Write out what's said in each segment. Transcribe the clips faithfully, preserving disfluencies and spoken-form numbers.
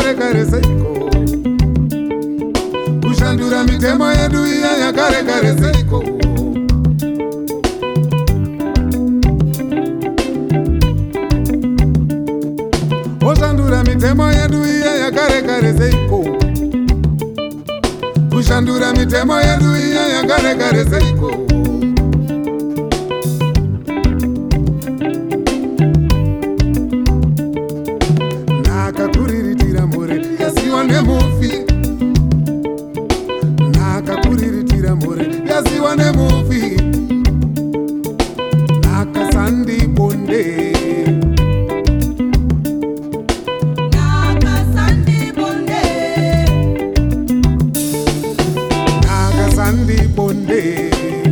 yakare kare seiko, kushandura mitemo yedu iya yakare kare seiko. Kushandura mitemo yedu iya yakare kare seiko, kushandura mitemo yedu iya yakare kare seiko. Nakakuriritira more yasiwa nemufi, nakakuriritira more yasiwa nemufi, nakasandi bonde. Sandi bonde,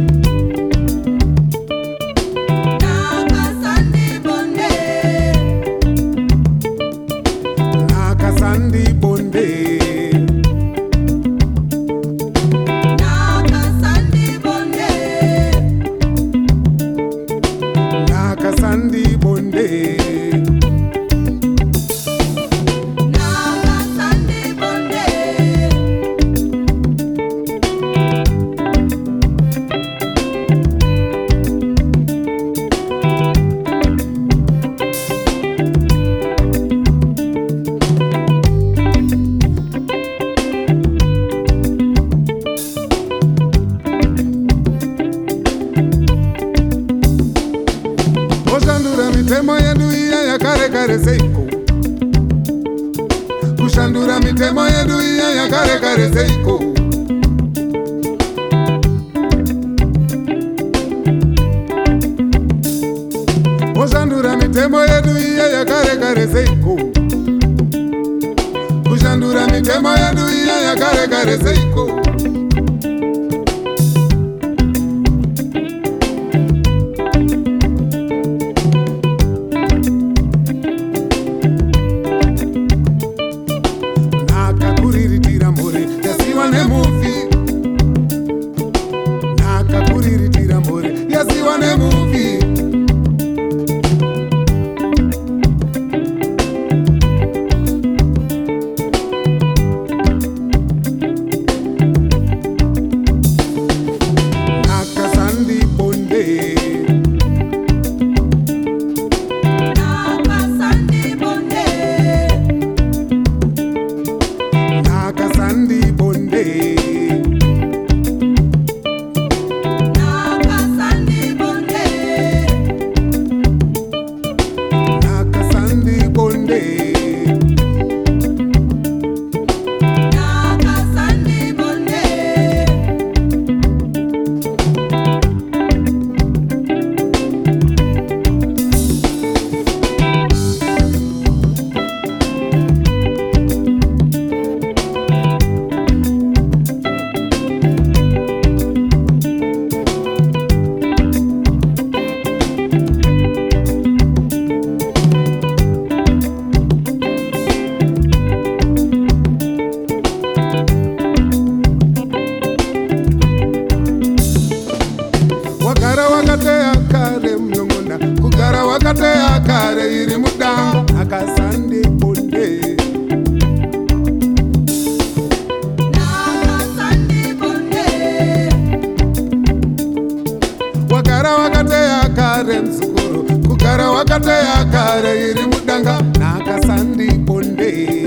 Naka Sandi bonde, Naka Sandi bonde, Naka Sandi bonde, Naka Sandi bonde. Kushandura mitemo yedu iya yakare kare seiko, kushandura mitemo yedu iya yakare kare seiko. Kushandura mitemo yedu iya yakare kare seiko, kushandura mitemo yedu iya yakare kare seiko. Nakakuriritira more yasiwa nemufi, nakakuriritira more yasiwa nemufi, nakasandi bonde, nakasandi bonde, Nakasandi bonde, Nakasandi bonde, Nakasandi bonde, Nakasandi bonde. Wakara wakateya kare mlongona, kugara wakateya kare iri mudanga. Nakasandi bonde, Nakasandi bonde, wakara wakateya kare mzukuru, kugara wakateya kare iri mudanga. Nakasandi bonde,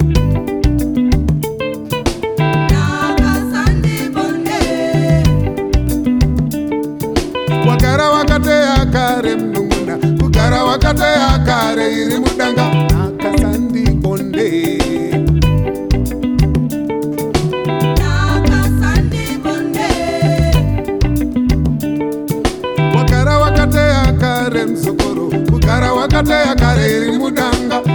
wakara wakateya kare mlunguna, kugara wakateya kare iri mudanga. Nakasandi bonde, Nakasandi bonde, wakara wakateya kare msokoro, kugara wakateya kare iri mudanga.